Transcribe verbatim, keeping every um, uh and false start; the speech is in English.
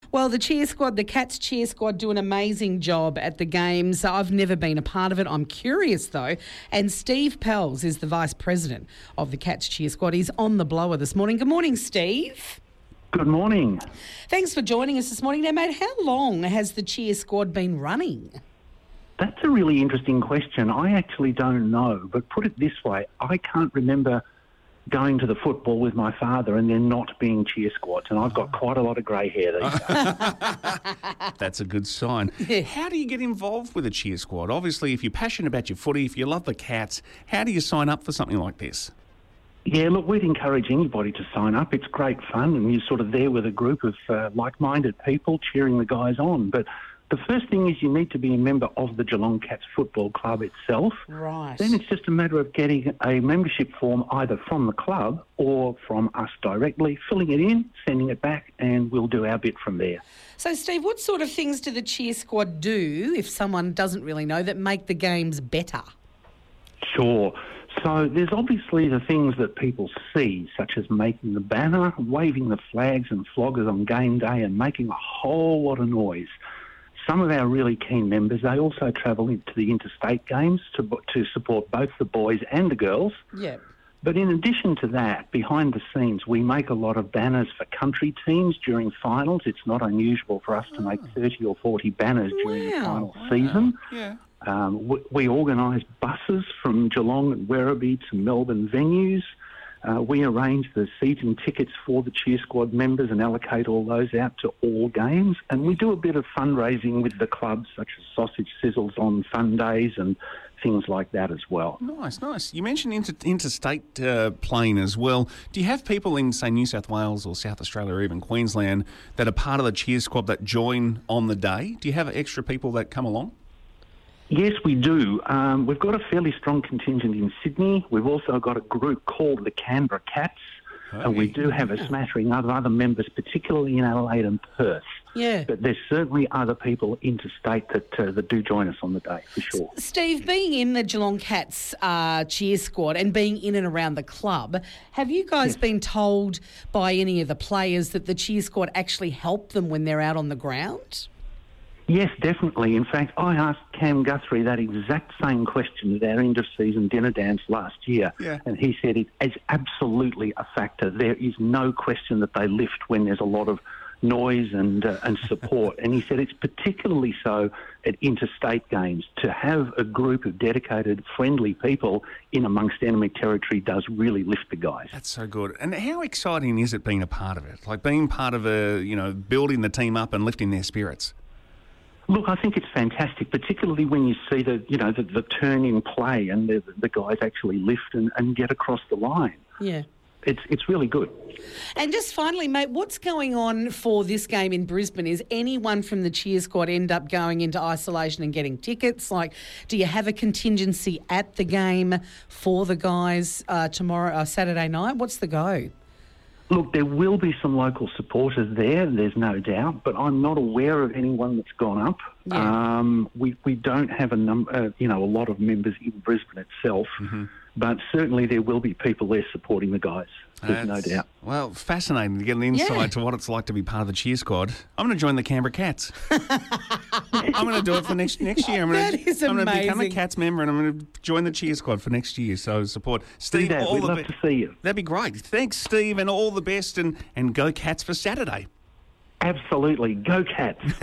Well, the cheer squad, the Cats cheer squad, do an amazing job at the games. I've never been a part of it. I'm curious, though. And Steve Pells is the Vice President of the Cats cheer squad. He's on the blower this morning. Good morning, Steve. Good morning. Thanks for joining us this morning. Now, mate, how long has the cheer squad been running? That's a really interesting question. I actually don't know, but put it this way, I can't remember going to the football with my father and there not being cheer squads, and I've got quite a lot of grey hair these days. That's a good sign. Yeah. How do you get involved with a cheer squad? Obviously, if you're passionate about your footy, if you love the Cats, how do you sign up for something like this? Yeah, look, we'd encourage anybody to sign up. It's great fun, and you're sort of there with a group of uh, like-minded people cheering the guys on. But the first thing is you need to be a member of the Geelong Cats Football Club itself. Right. Then it's just a matter of getting a membership form either from the club or from us directly, filling it in, sending it back, and we'll do our bit from there. So, Steve, what sort of things do the cheer squad do, if someone doesn't really know, that make the games better? Sure. So there's obviously the things that people see, such as making the banner, waving the flags and floggers on game day, and making a whole lot of noise. Some of our really keen members, they also travel into the interstate games to to support both the boys and the girls. Yeah. But in addition to that, behind the scenes, we make a lot of banners for country teams during finals. It's not unusual for us to make thirty or forty banners during the Wow. final season. Yeah. Um, we, we organise buses from Geelong and Werribee to Melbourne venues. Uh, we arrange the season tickets for the cheer squad members and allocate all those out to all games. And we do a bit of fundraising with the clubs, such as sausage sizzles on fun days and things like that as well. Nice, nice. You mentioned inter- interstate uh, plane as well. Do you have people in, say, New South Wales or South Australia or even Queensland that are part of the cheer squad that join on the day? Do you have extra people that come along? Yes, we do. Um, we've got a fairly strong contingent in Sydney. We've also got a group called the Canberra Cats, Hey. and we do have a smattering of other members, particularly in Adelaide and Perth. Yeah. But there's certainly other people interstate that uh, that do join us on the day, for sure. Steve, being in the Geelong Cats uh, cheer squad and being in and around the club, have you guys Yes. been told by any of the players that the cheer squad actually help them when they're out on the ground? Yes, definitely. In fact, I asked Cam Guthrie that exact same question at our end-of-season dinner dance last year, Yeah. and he said it is absolutely a factor. There is no question that they lift when there's a lot of noise and uh, and support. And he said it's particularly so at interstate games. To have a group of dedicated, friendly people in amongst enemy territory does really lift the guys. That's so good. And how exciting is it being a part of it? Like being part of a, you know, building the team up and lifting their spirits? Look, I think it's fantastic, particularly when you see the, you know, the, the turn in play and the, the guys actually lift and, and get across the line. Yeah. It's it's really good. And just finally, mate, what's going on for this game in Brisbane? Is anyone from the cheer squad end up going into isolation and getting tickets? Like, do you have a contingency at the game for the guys uh, tomorrow, uh, Saturday night? What's the go? Look, there will be some local supporters there, there's no doubt, but I'm not aware of anyone that's gone up. Yeah. Um, we we don't have a number, uh, you know, a lot of members in Brisbane itself, Mm-hmm. but certainly there will be people there supporting the guys. There's no That's- doubt. Well, fascinating to get an insight Yeah. to what it's like to be part of the cheer squad. I'm going to join the Canberra Cats. I'm going to do it for next next year. I'm going That is to, I'm going to become a amazing. Cats member and I'm going to join the cheer squad for next year. So support Do Steve. that. All We'd the love be- to see you. That'd be great. Thanks, Steve, and all the best. And and go Cats for Saturday. Absolutely. Go Cats.